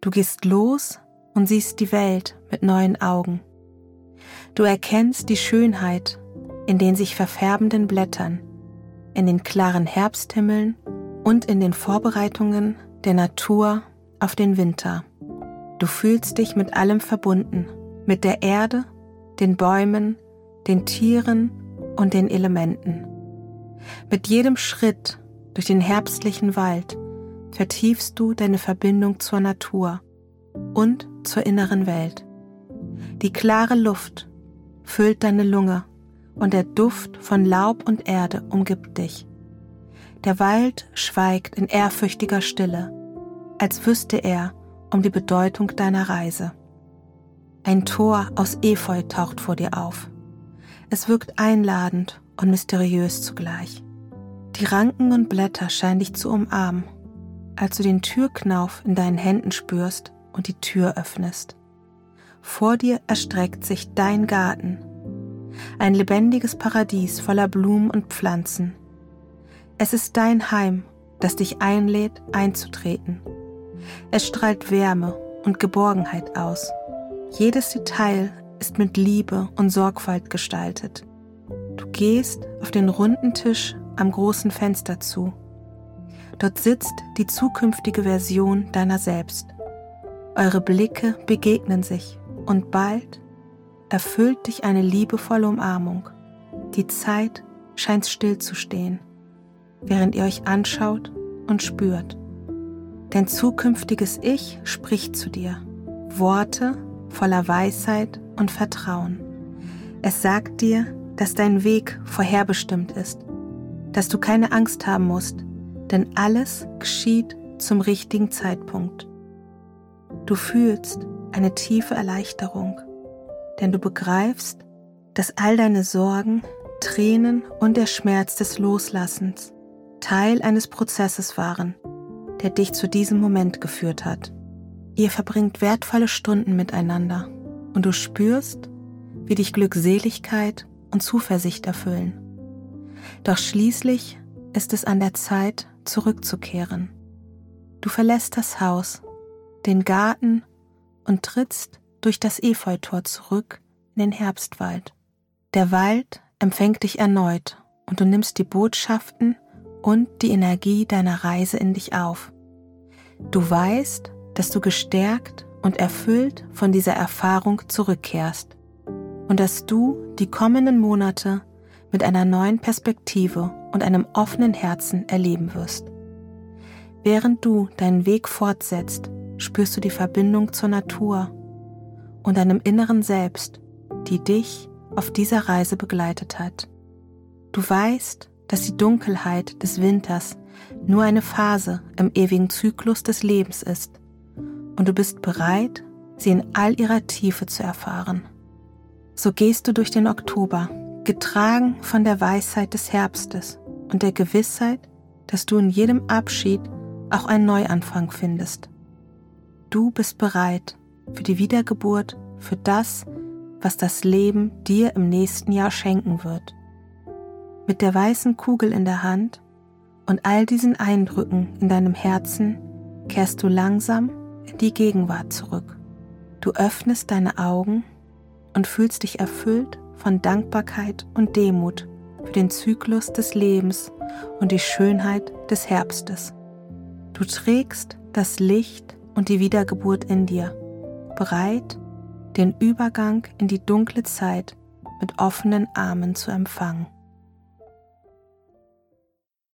Du gehst los und siehst die Welt mit neuen Augen. Du erkennst die Schönheit in den sich verfärbenden Blättern, in den klaren Herbsthimmeln und in den Vorbereitungen der Natur auf den Winter. Du fühlst dich mit allem verbunden, mit der Erde, den Bäumen, den Tieren und den Elementen. Mit jedem Schritt durch den herbstlichen Wald vertiefst du deine Verbindung zur Natur und zur inneren Welt. Die klare Luft füllt deine Lunge und der Duft von Laub und Erde umgibt dich. Der Wald schweigt in ehrfürchtiger Stille, als wüsste er um die Bedeutung deiner Reise. Ein Tor aus Efeu taucht vor dir auf. Es wirkt einladend und mysteriös zugleich. Die Ranken und Blätter scheinen dich zu umarmen, als du den Türknauf in deinen Händen spürst und die Tür öffnest. Vor dir erstreckt sich dein Garten, ein lebendiges Paradies voller Blumen und Pflanzen. Es ist dein Heim, das dich einlädt, einzutreten. Es strahlt Wärme und Geborgenheit aus. Jedes Detail ist mit Liebe und Sorgfalt gestaltet. Du gehst auf den runden Tisch am großen Fenster zu. Dort sitzt die zukünftige Version deiner selbst. Eure Blicke begegnen sich und bald erfüllt dich eine liebevolle Umarmung. Die Zeit scheint still zu stehen, während ihr euch anschaut und spürt. Dein zukünftiges Ich spricht zu dir. Worte voller Weisheit und Vertrauen. Es sagt dir, dass dein Weg vorherbestimmt ist, dass du keine Angst haben musst, denn alles geschieht zum richtigen Zeitpunkt. Du fühlst eine tiefe Erleichterung, denn du begreifst, dass all deine Sorgen, Tränen und der Schmerz des Loslassens Teil eines Prozesses waren, der dich zu diesem Moment geführt hat. Ihr verbringt wertvolle Stunden miteinander und du spürst, wie dich Glückseligkeit und Zuversicht erfüllen. Doch schließlich ist es an der Zeit, zurückzukehren. Du verlässt das Haus, den Garten und trittst durch das Efeutor zurück in den Herbstwald. Der Wald empfängt dich erneut und du nimmst die Botschaften und die Energie deiner Reise in dich auf. Du weißt, dass du gestärkt und erfüllt von dieser Erfahrung zurückkehrst und dass du die kommenden Monate mit einer neuen Perspektive und einem offenen Herzen erleben wirst. Während du deinen Weg fortsetzt, spürst du die Verbindung zur Natur und deinem inneren Selbst, die dich auf dieser Reise begleitet hat. Du weißt, dass die Dunkelheit des Winters nur eine Phase im ewigen Zyklus des Lebens ist und du bist bereit, sie in all ihrer Tiefe zu erfahren. So gehst du durch den Oktober, getragen von der Weisheit des Herbstes und der Gewissheit, dass du in jedem Abschied auch einen Neuanfang findest. Du bist bereit für die Wiedergeburt, für das, was das Leben dir im nächsten Jahr schenken wird. Mit der weißen Kugel in der Hand und all diesen Eindrücken in deinem Herzen kehrst du langsam in die Gegenwart zurück. Du öffnest deine Augen und fühlst dich erfüllt von Dankbarkeit und Demut für den Zyklus des Lebens und die Schönheit des Herbstes. Du trägst das Licht und die Wiedergeburt in dir, bereit, den Übergang in die dunkle Zeit mit offenen Armen zu empfangen.